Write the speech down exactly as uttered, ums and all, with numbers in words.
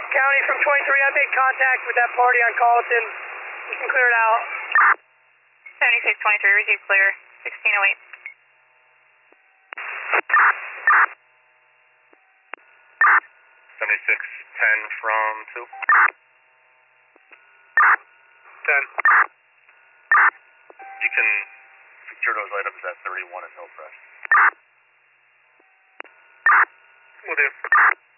County from twenty-three, I made contact with that party on Carlton. You can clear it out. seventy-six twenty-three, receive clear, sixteen oh eight. seventy-six ten from two. ten. You can secure those items at thirty-one and Hillcrest. Will do.